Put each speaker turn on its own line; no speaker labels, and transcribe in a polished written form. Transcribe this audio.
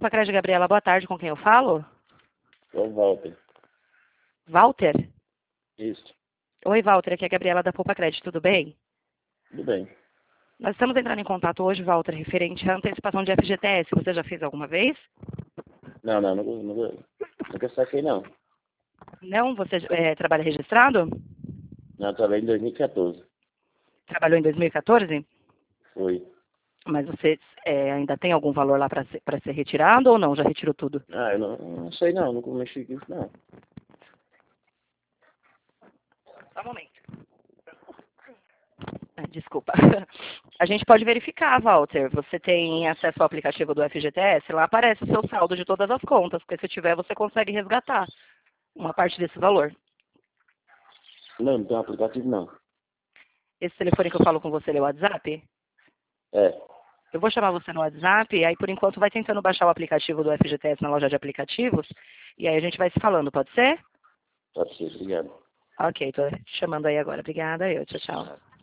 Poupa Crédito, Gabriela, boa tarde, com quem eu falo?
É o Walter.
Walter?
Isso.
Oi, Walter, aqui é a Gabriela da Poupa Crédito, tudo bem?
Tudo bem.
Nós estamos entrando em contato hoje, Walter, referente à antecipação de FGTS. Você já fez alguma vez?
Nunca saquei, não.
Não? Você trabalha registrado?
Não, eu trabalhei em 2014.
Trabalhou em 2014?
Foi.
Mas você ainda tem algum valor lá para ser retirado ou não? Já retirou tudo?
Ah, eu não sei não, nunca mexi com isso, não.
Só um momento. Desculpa. A gente pode verificar, Walter. Você tem acesso ao aplicativo do FGTS? Lá aparece o seu saldo de todas as contas, porque se tiver, você consegue resgatar uma parte desse valor.
Não tem um aplicativo, não.
Esse telefone que eu falo com você é o WhatsApp?
É,
Eu vou chamar você no WhatsApp, e aí por enquanto vai tentando baixar o aplicativo do FGTS na loja de aplicativos, e aí a gente vai se falando, pode ser?
pode ser, obrigado.
Ok, tô chamando aí agora. Obrigada, tchau, tchau.